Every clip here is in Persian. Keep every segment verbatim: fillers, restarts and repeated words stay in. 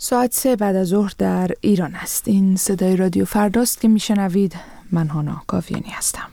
ساعت سه بعد از ظهر در ایران است. این صدای رادیو فرداست که میشنوید. من هانا کافیانی هستم.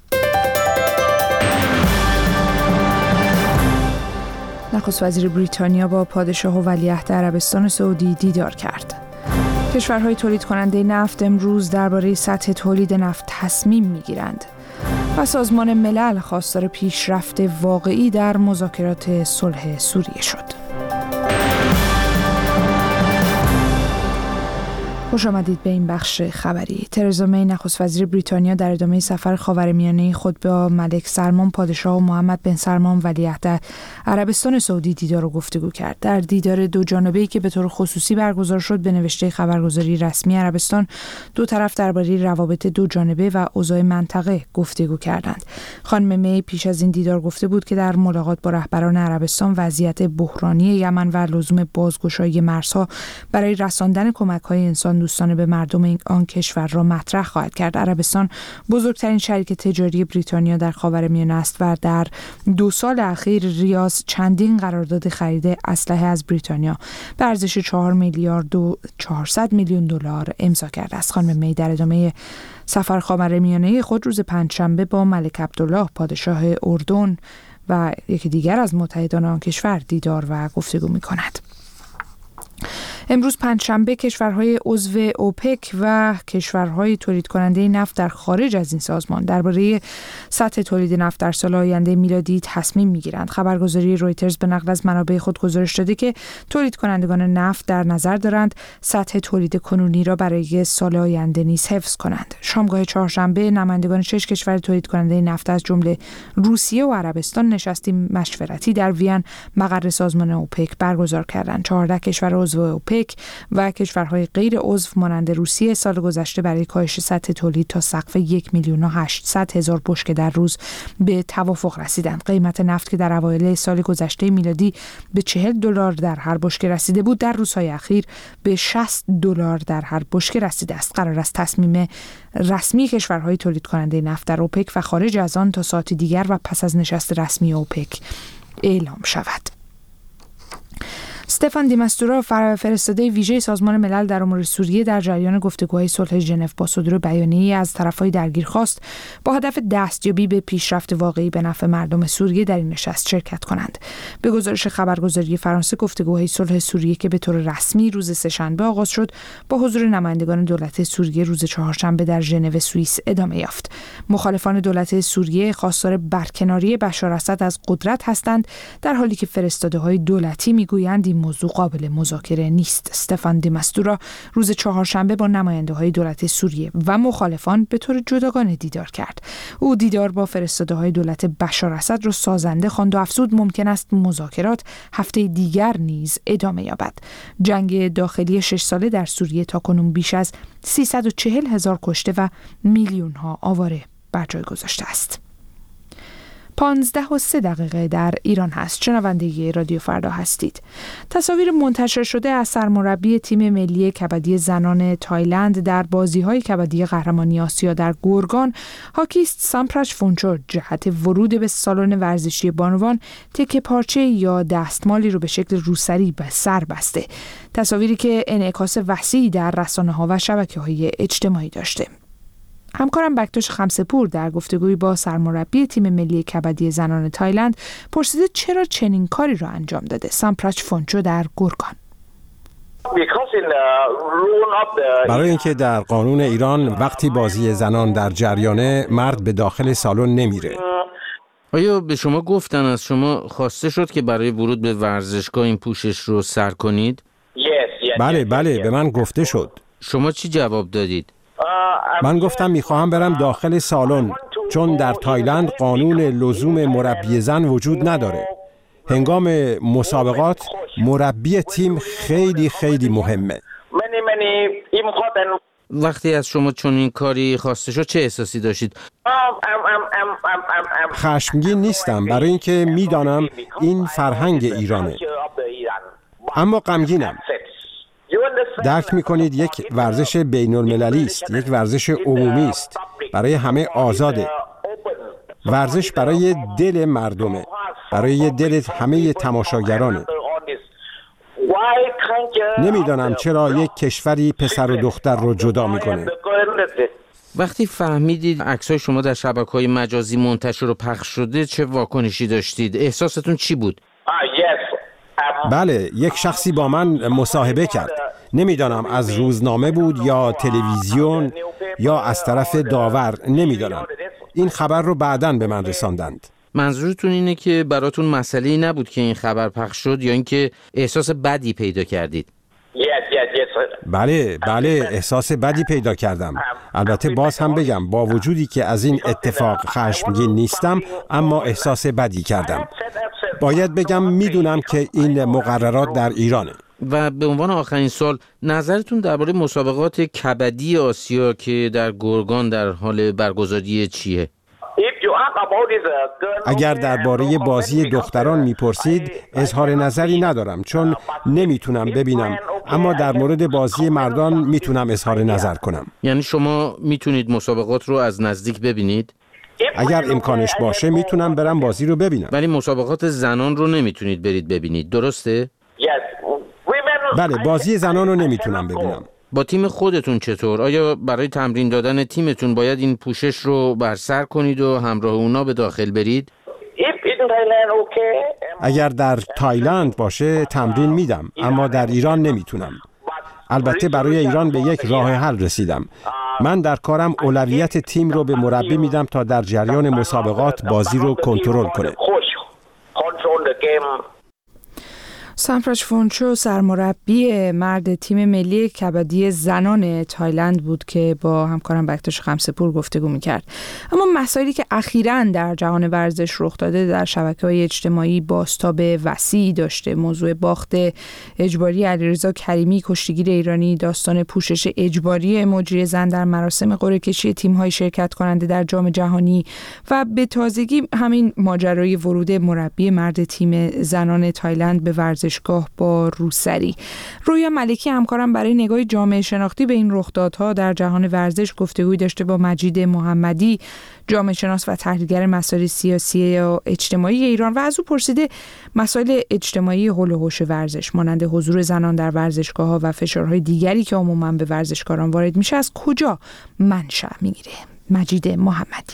نخست وزیر بریتانیا با پادشاه و ولیعهد عربستان سعودی دیدار کرد. کشورهای تولید کننده نفت امروز درباره سطح تولید نفت تصمیم میگیرند و سازمان ملل خواستار پیشرفت واقعی در مذاکرات صلح سوریه شد. خوش آمدید به این بخش خبری. ترزا می نخست وزیر بریتانیا در ادامه سفر خاورمیانه خود با ملک سلمان پادشاه و محمد بن سلمان ولیعهد عربستان سعودی دیدار و گفتگو کرد. در دیدار دو جانبه‌ای که به طور خصوصی برگزار شد به نوشته خبرگزاری رسمی عربستان، دو طرف درباره روابط دو جانبه و اوضاع منطقه گفتگو کردند. خانم می پیش از این دیدار گفته بود که در ملاقات با رهبران عربستان وضعیت بحرانی یمن و لزوم بازگشایی مرزها برای رساندن کمک‌های انسان دوستانه به مردم آن کشور را مطرح خواهد کرد. عربستان بزرگترین شریک تجاری بریتانیا در خاورمیانه است و در دو سال اخیر ریاض چندین قرارداد خرید اسلحه از بریتانیا به ارزش چهار میلیارد و چهارصد میلیون دلار امضا کرده است. خانم می در ادامه سفر خاورمیانه خود روز پنجشنبه با ملک عبدالله پادشاه اردن و یکی دیگر از متحدان آن کشور دیدار و گفتگو می‌کند. امروز پنجشنبه کشورهای عضو اوپک و کشورهای تولید کننده نفت در خارج از این سازمان درباره سطح تولید نفت در سال آینده میلادی تصمیم میگیرند. خبرگزاری رویترز به نقل از منابع خود گزارش داده که تولید کنندگان نفت در نظر دارند سطح تولید کنونی را برای سال آینده نیز حفظ کنند. شامگاه چهارشنبه نمایندگان شش کشور تولید کننده نفت از جمله روسیه و عربستان نشستی مشورتی در وین مقر سازمان اوپک برگزار کردند. چهارده کشور عضو اوپک و کشورهای غیر عضو مانند روسیه سال گذشته برای کاهش سطح تولید تا سقف یک میلیون و هشتصد هزار بشکه در روز به توافق رسیدند. قیمت نفت که در اوایل سال گذشته میلادی به چهل دلار در هر بشکه رسیده بود، در روزهای اخیر به شصت دلار در هر بشکه رسیده است. قرار است تصمیم رسمی کشورهای تولید کننده نفت در اوپک و خارج از آن تا ساعت دیگر و پس از نشست رسمی اوپک اعلام شود. استفان دیماستورا فرستاده ویژه سازمان ملل در امور سوریه در جریان گفتگوهای صلح ژنو با صدور بیانیه‌ای از طرف‌های درگیر خواست با هدف دستیابی به پیشرفت واقعی به نفع مردم سوریه در این نشست شرکت کنند. به گزارش خبرگزاری فرانسه گفتگوهای صلح سوریه که به طور رسمی روز سه‌شنبه آغاز شد با حضور نمایندگان دولت سوریه روز چهارشنبه در ژنو سوئیس ادامه یافت. مخالفان دولت سوریه خواستار برکناری بشار اسد از قدرت هستند، در حالی که فرستاده‌های دولتی می‌گویند این موضوع قابل مذاکره نیست. استفان دیماستورا روز چهارشنبه با نماینده‌های دولت سوریه و مخالفان به طور جداگانه دیدار کرد. او دیدار با فرستاده‌های دولت بشار اسد را سازنده خواند و افزود ممکن است مذاکرات هفته دیگر نیز ادامه یابد. جنگ داخلی شش ساله در سوریه تاکنون بیش از سیصد و چهل هزار کشته و میلیون‌ها آواره بر جای گذاشته است. پانزده و سه دقیقه در ایران هست. شنونده رادیو فردا هستید. تصاویر منتشر شده از سرمربی تیم ملی کبدی زنان تایلند در بازی‌های کبدی قهرمانی آسیا در گرگان، هاکیست سامپراچ فونچو جهت ورود به سالن ورزشی بانوان تکه پارچه یا دستمالی رو به شکل روسری به سر بسته. تصاویری که انعکاس وسیعی در رسانه‌ها و شبکه‌های اجتماعی داشته. همکارم بکتاش خمسه‌پور در گفتگویی با سرمربی تیم ملی کبدی زنان تایلند پرسیده چرا چنین کاری را انجام داده. سامپراچ فونچو در گرگان: برای اینکه در قانون ایران وقتی بازی زنان در جریانه مرد به داخل سالن نمیره. آیا به شما گفتن از شما خواسته شد که برای ورود به ورزشگاه این پوشش رو سر کنید؟ بله بله به من گفته شد. شما چی جواب دادید؟ من گفتم میخواهم برم داخل سالن چون در تایلند قانون لزوم مربی زن وجود نداره. هنگام مسابقات مربی تیم خیلی خیلی مهمه. وقتی از شما چون این کاری خواسته شد چه احساسی داشتید؟ خشمگین نیستم برای اینکه میدانم این فرهنگ ایرانه، اما غمگینم. درک میکنید یک ورزش بین المللی است، یک ورزش عمومی است، برای همه آزاده. ورزش برای دل مردمه، برای دل همه تماشاگرانه. نمیدانم چرا یک کشوری پسر و دختر رو جدا میکنه. وقتی فهمیدید عکسای شما در شبکه‌های مجازی منتشر و پخش شده چه واکنشی داشتید؟ احساستون چی بود؟ بله، یک شخصی با من مصاحبه کرد. نمیدانم از روزنامه بود یا تلویزیون یا از طرف داور، نمیدانم. این خبر رو بعداً به من رساندند. منظورتون اینه که براتون مسئله‌ای نبود که این خبر پخش شد یا اینکه احساس بدی پیدا کردید؟ بله بله احساس بدی پیدا کردم. البته باز هم بگم با وجودی که از این اتفاق خشمگین نیستم، اما احساس بدی کردم. باید بگم میدونم که این مقررات در ایرانه. و به عنوان آخرین سوال، نظرتون درباره مسابقات کبدی آسیا که در گرگان در حال برگزاری چیه؟ اگر درباره بازی دختران میپرسید اظهار نظری ندارم چون نمیتونم ببینم، اما در مورد بازی مردان میتونم اظهار نظر کنم. یعنی شما میتونید مسابقات رو از نزدیک ببینید؟ اگر امکانش باشه میتونم برم بازی رو ببینم. ولی مسابقات زنان رو نمیتونید برید ببینید، درسته؟ بله، بازی زنان رو نمیتونم ببینم. با تیم خودتون چطور؟ آیا برای تمرین دادن تیمتون باید این پوشش رو بر سر کنید و همراه اونا به داخل برید؟ اگر در تایلند باشه تمرین میدم، اما در ایران نمیتونم. البته برای ایران به یک راه حل رسیدم. من در کارم اولویت تیم رو به مربی میدم تا در جریان مسابقات بازی رو کنترل کنه. سامپراش فونچو سرمربی مرد تیم ملی کبدی زنان تایلند بود که با همکارم بکتاش خمسه‌پور گفتگو میکرد. اما مسائلی که اخیراً در جهان ورزش رخ داده در شبکه‌های اجتماعی بازتاب وسیعی داشته. موضوع باخت اجباری علیرضا کریمی کشتیگیر ایرانی، داستان پوشش اجباری مجری زن در مراسم قرعه کشی تیم‌های شرکت کننده در جام جهانی و به تازگی همین ماجرای ورود مربی مرد تیم زنان تایلند به ورزش گاه با روسری. رویا ملکی همکارم برای نگاه جامعه شناختی به این رخدادها در جهان ورزش گفتگوی داشته با مجید محمدی، جامعه شناس و تحلیلگر مسائل سیاسی و اجتماعی ایران، و از او پرسیده مسائل اجتماعی حول و حوش ورزش مانند حضور زنان در ورزشگاه‌ها و فشارهای دیگری که عموماً به ورزشکاران وارد میشه از کجا منشأ میگیره؟ مجید محمدی: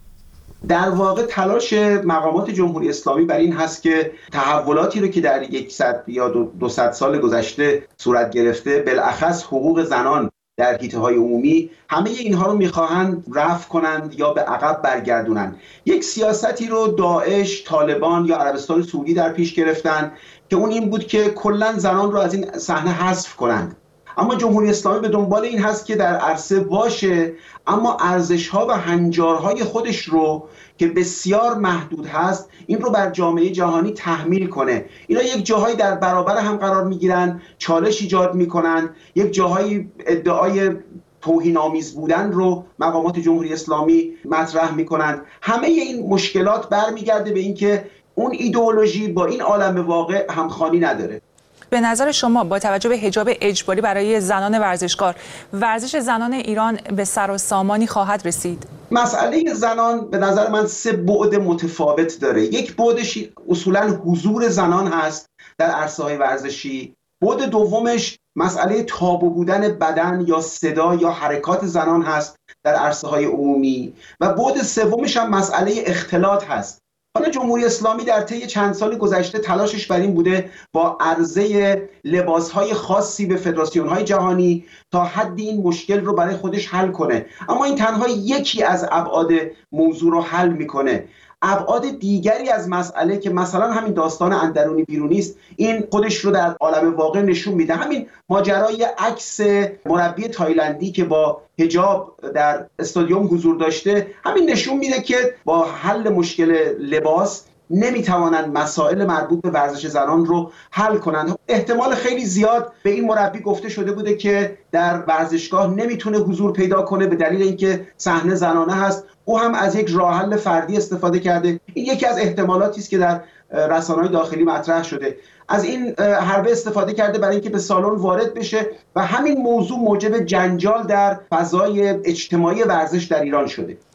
در واقع تلاش مقامات جمهوری اسلامی بر این هست که تحولاتی رو که در صد یا دو صد سال گذشته صورت گرفته، بالاخص حقوق زنان در حیطه‌های عمومی، همه اینها رو میخواهند رفع کنند یا به عقب برگردونند. یک سیاستی رو داعش، طالبان یا عربستان سعودی در پیش گرفتن که اون این بود که کلاً زنان رو از این صحنه حذف کنند. اما جمهوری اسلامی به دنبال این هست که در عرصه باشه، اما ارزش‌ها و هنجارهای خودش رو که بسیار محدود هست این رو بر جامعه جهانی تحمیل کنه. اینا یک جاهایی در برابر هم قرار میگیرن، چالش ایجاد میکنن، یک جاهایی ادعای توهین‌آمیز بودن رو مقامات جمهوری اسلامی مطرح میکنن. همه این مشکلات برمیگرده به این که اون ایدئولوژی با این عالم واقع همخوانی نداره. به نظر شما با توجه به حجاب اجباری برای زنان ورزشکار، ورزش زنان ایران به سر و سامانی خواهد رسید؟ مسئله زنان به نظر من سه بعد متفاوت داره. یک بعدش اصولاً حضور زنان هست در عرصه‌های ورزشی. بعد دومش مسئله تابو بودن بدن یا صدا یا حرکات زنان هست در عرصه‌های عمومی. و بعد سومش هم مسئله اختلاط هست. حالا جمهوری اسلامی در طی چند سال گذشته تلاشش بر این بوده با عرضه لباسهای خاصی به فدراسیون‌های جهانی تا حدی این مشکل رو برای خودش حل کنه، اما این تنها یکی از ابعاد موضوع رو حل میکنه. ابعاد دیگری از مسئله که مثلا همین داستان اندرونی بیرونی است، این خودش رو در عالم واقع نشون میده. همین ماجرای عکس مربی تایلندی که با حجاب در استادیوم حضور داشته، همین نشون میده که با حل مشکل لباس نمیتوانند مسائل مربوط به ورزش زنان رو حل کنند. احتمال خیلی زیاد به این مربی گفته شده بوده که در ورزشگاه نمیتونه حضور پیدا کنه به دلیل اینکه صحنه زنانه هست. او هم از یک راه حل فردی استفاده کرده. این یکی از احتمالاتی است که در رسانه‌های داخلی مطرح شده. از این حربه استفاده کرده برای اینکه به سالن وارد بشه و همین موضوع موجب جنجال در فضای اجتماعی ورزش در ایران شده.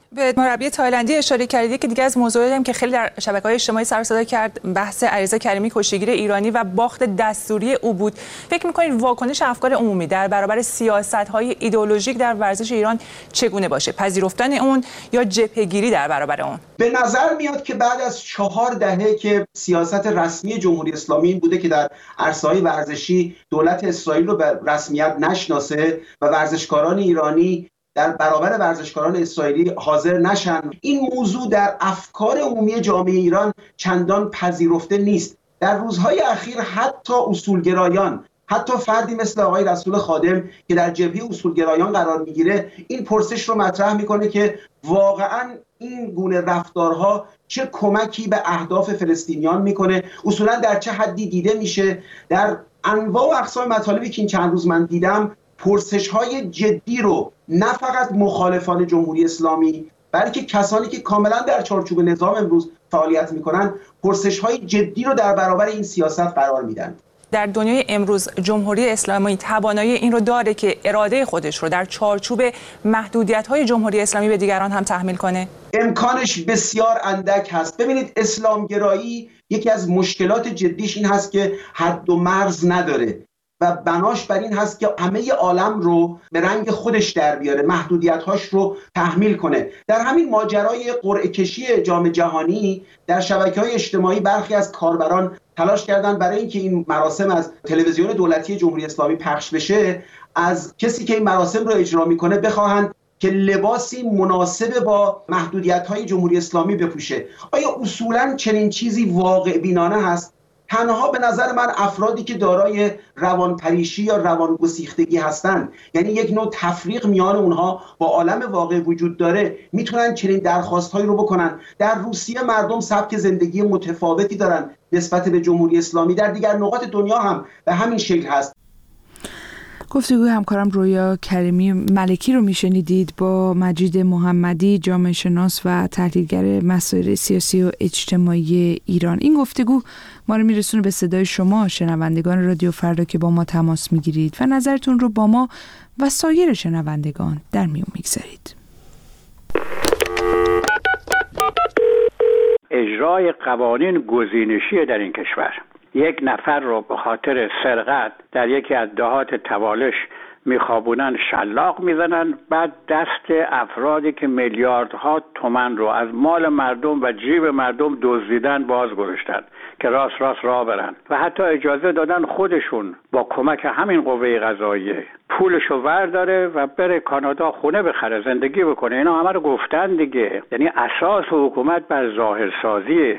به مربی تایلندی اشاره کردید که دیگه از موضوعی هم که خیلی در شبکه‌های اجتماعی سر و صدا کرد بحث علیرضا کریمی کشتیگیر ایرانی و باخت دستوری او بود. فکر می‌کنید واکنش افکار عمومی در برابر سیاست‌های ایدئولوژیک در ورزش ایران چگونه باشه؟ پذیرفتن اون یا جبهه‌گیری در برابر اون؟ به نظر میاد که بعد از چهار دهه که سیاست رسمی جمهوری اسلامی این بوده که در عرصه‌های ورزشی دولت اسرائیل رو به رسمیت نشناسه و ورزشکاران ایرانی در برابر ورزشکاران اسرائیلی حاضر نشن، این موضوع در افکار عمومی جامعه ایران چندان پذیرفته نیست. در روزهای اخیر حتی اصولگرایان، حتی فردی مثل آقای رسول خادم که در جبهه اصولگرایان قرار میگیره، این پرسش رو مطرح میکنه که واقعاً این گونه رفتارها چه کمکی به اهداف فلسطینیان میکنه، اصولاً در چه حدی دیده میشه. در انواع و اقسام مطالبی که این چند روز من دیدم، پرسش‌های جدی رو نه فقط مخالفان جمهوری اسلامی بلکه کسانی که کاملا در چارچوب نظام امروز فعالیت میکنن، پرسش‌های جدی رو در برابر این سیاست قرار میدن. در دنیای امروز جمهوری اسلامی توانایی این رو داره که اراده خودش رو در چارچوب محدودیت‌های جمهوری اسلامی به دیگران هم تحمیل کنه؟ امکانش بسیار اندک هست. ببینید، اسلامگرایی یکی از مشکلات جدیش این هست که حد و مرز نداره و بناش بر این هست که همه عالم رو به رنگ خودش در بیاره، محدودیت‌هاش رو تحمیل کنه. در همین ماجرای قرعه کشی جام جهانی در شبکه‌های اجتماعی برخی از کاربران تلاش کردن برای اینکه این مراسم از تلویزیون دولتی جمهوری اسلامی پخش بشه، از کسی که این مراسم رو اجرا میکنه بخواهند که لباسی مناسب با محدودیت‌های جمهوری اسلامی بپوشه. آیا اصولاً چنین چیزی واقع بینانه هست؟ تنها به نظر من افرادی که دارای روانپریشی یا روانگسیختگی هستند، یعنی یک نوع تفریق میان اونها با عالم واقع وجود داره، میتونن چنین درخواستهایی رو بکنن. در روسیه مردم سبک زندگی متفاوتی دارن نسبت به جمهوری اسلامی، در دیگر نقاط دنیا هم به همین شکل هست. گفتگوی همکارم رویا کریمی ملکی رو میشنیدید با مجید محمدی، جامعه شناس و تحلیلگر مسائل سیاسی و اجتماعی ایران. این گفتگو ما رو میرسونه به صدای شما شنوندگان رادیو فردا که با ما تماس میگیرید و نظرتون رو با ما و سایر شنوندگان در میون میگذارید. اجرای قوانین گزینشی در این کشور، یک نفر رو به خاطر سرقت در یکی از دهات توالش میخوابونن، شلاق میزنن، بعد دست افرادی که میلیاردها تومان رو از مال مردم و جیب مردم دزدیدن باز گذاشتن که راست راست راه برن و حتی اجازه دادن خودشون با کمک همین قوه قضاییه پولشو ورداره و بره کانادا خونه بخره، زندگی بکنه. اینا همه رو گفتن دیگه. یعنی اساس حکومت بر ظاهرسازیه.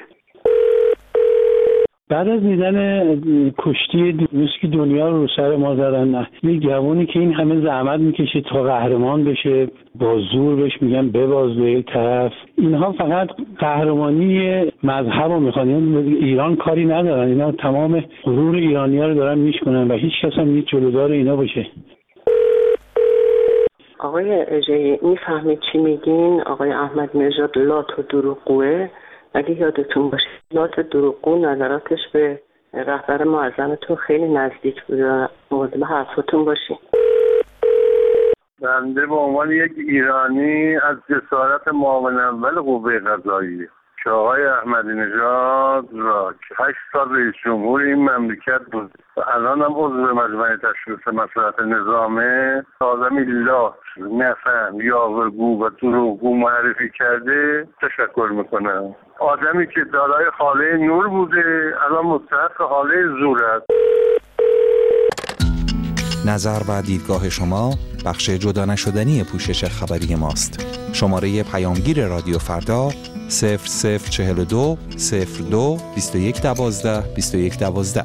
بعد از دیدن کشتی دیروز که دنیا رو رو سر ما زدن، یه جوانی که این همه زحمت میکشه تا قهرمان بشه، با زور بهش میگن بباز به یک طرف، اینها فقط قهرمانی مذهب رو میخوان، ایران کاری ندارن، اینا تمام غرور ایرانی ها رو دارن میشکنن و هیچ کس هم نیست جلودار اینا باشه. آقای اژه‌ای میفهمید چی میگین؟ آقای احمد نژاد لات و دروغگوئه. اگه یادتون باشه لات دروغگو نظراتش به رهبر معظمتون خیلی نزدیک بوده، مواظب حرفاتون باشین. بنده به عنوان یک ایرانی از جسارت معاون اول قوه قضاییه که آقای احمدی نژاد را که هشت سال رئیس جمهور این مملکت بود و الان هم عضو مجمع تشخیص مصلحت نظامه، آدمی لات، نفهم، یاوه‌گو و دروغگو معرفی کرده، تشکر میکنم. آدمی که دارای حاله نور بوده الان مستحق حاله زور است. نظر و دیدگاه شما بخش جدا نشدنی پوشش خبری ماست. شماره پیامگیر رادیو فردا صفر صفر چهل و دو صفر دو بیست و یک دوازده بیست و یک دوازده.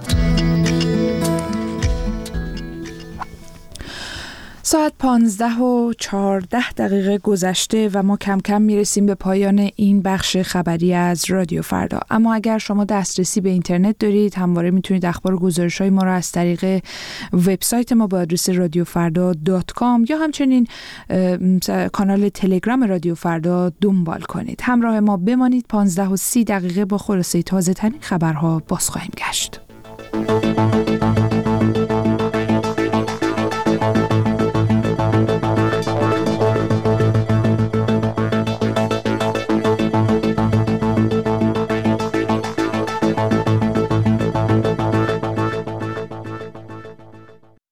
ساعت پانزده و چهارده دقیقه گذشته و ما کم کم میرسیم به پایان این بخش خبری از رادیو فردا. اما اگر شما دسترسی به اینترنت دارید، همواره میتونید اخبار و گزارش‌های ما را از طریق وبسایت ما با آدرس رادیو فردا دات کام یا همچنین کانال تلگرام رادیو فردا دنبال کنید. همراه ما بمانید. پانزده و سی دقیقه با خلاصه تازه ترین خبرها باز خواهیم گشت.